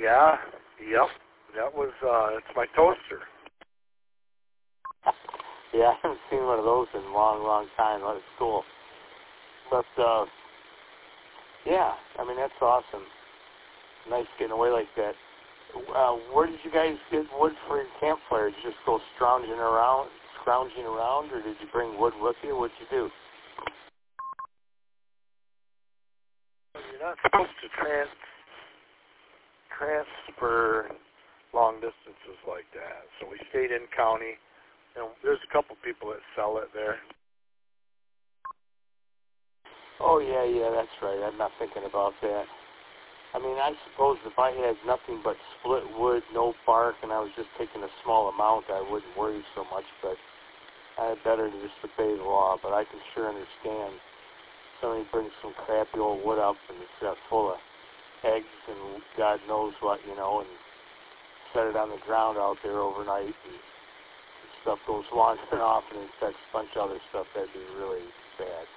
Yeah, yep. That was, it's my toaster. Yeah, I haven't seen one of those in a long, long time. That's cool. But, yeah, I mean, that's awesome. Nice getting away like that. Where did you guys get wood for your campfire? Did you just go scrounging around, or did you bring wood with you? What'd you do? You're not supposed to transfer long distances like that. So we stayed in county. You know, there's a couple people that sell it there. Oh, yeah, that's right. I'm not thinking about that. I mean, I suppose if I had nothing but split wood, no bark, and I was just taking a small amount, I wouldn't worry so much, but I had better to just obey the law. But I can sure understand somebody brings some crappy old wood up and it's full of eggs and God knows what, you know, and set it on the ground out there overnight and stuff goes wandering off and infects a bunch of other stuff. That'd be really bad.